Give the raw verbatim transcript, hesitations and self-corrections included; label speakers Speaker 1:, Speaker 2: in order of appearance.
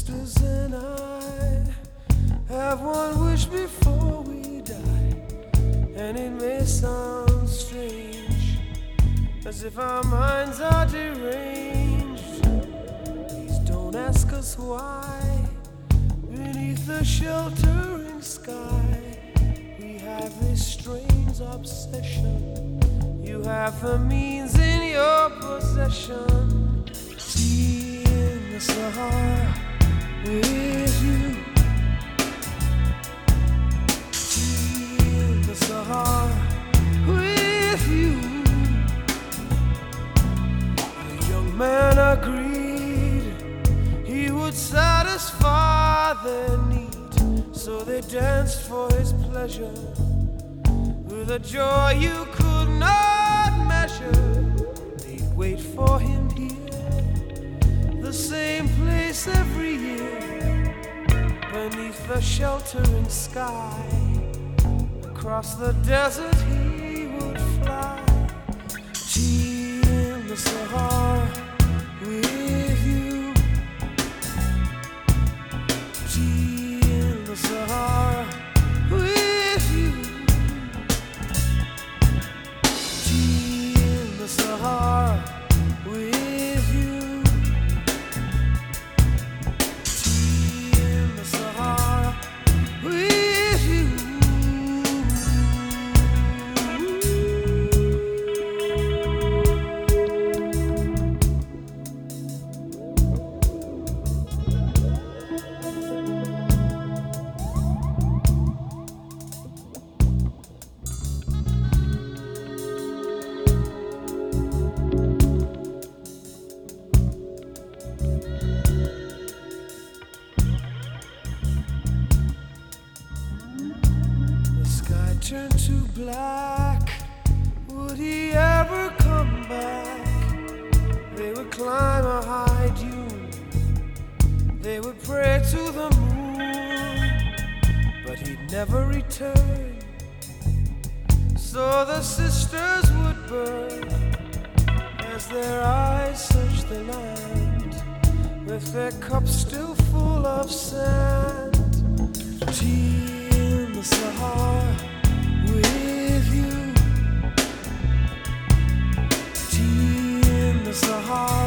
Speaker 1: sisters and I have one wish before we die, and it may sound strange, as if our minds are deranged. Please don't ask us why. Beneath the sheltering sky, we have this strange obsession. You have the means in your possession. Tea in the Sahara with you. Tea in the Sahara with you. The young man agreed he would satisfy their need, so they danced for his pleasure with a joy you could not measure. They'd wait for him here, the same place every year, beneath the sheltering sky. Across the desert he would fly. Tea in the Sahara with you. Tea in the Sahara with you. Tea in the Sahara with you. Tea in the Sahara with you. Turned to black. Would he ever come back? They would climb a high dune, they would pray to the moon, but he'd never return. So the sisters would burn as their eyes searched the land, with their cups still full of sand. Tea in the Sahara with you. Tea in the Sahara